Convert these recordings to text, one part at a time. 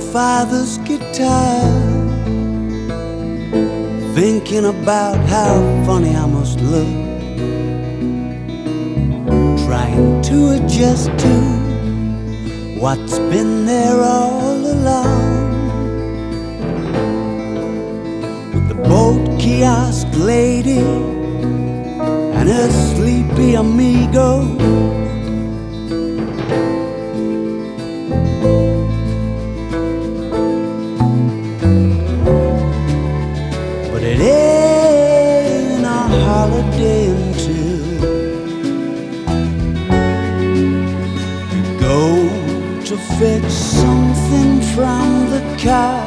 father's guitar, thinking about how funny I must look, trying to adjust to what's been there all along. With the boat kiosk lady and her sleepy amigo, but it ain't a holiday until you go to fetch something from the car.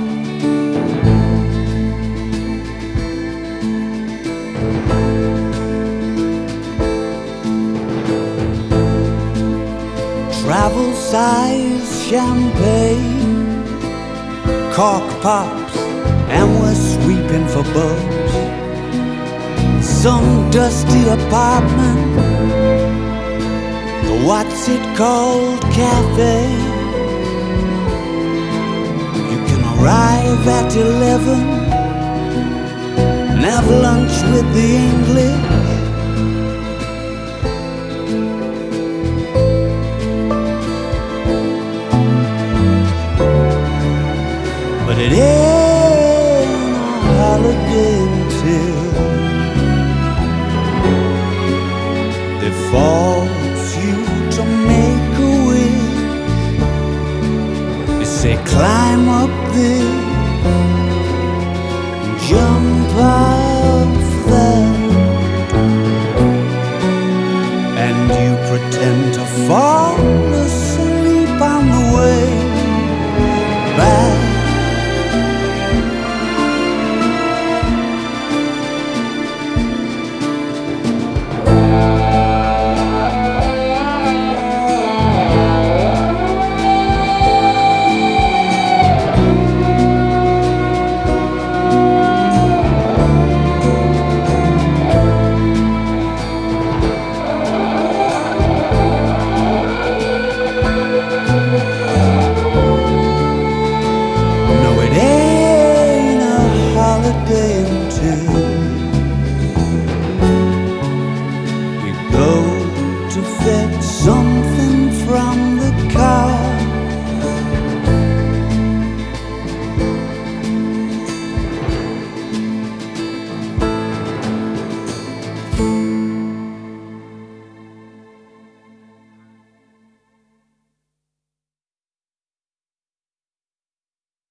Travel size champagne, cork pops, and we're sweeping for bugs. Some dusty apartment, the what's it called cafe. You can arrive at 11 and have lunch with the English. But it ain't a holiday until they force you to make a wish. They say climb up this, jump off that, and you pretend to fall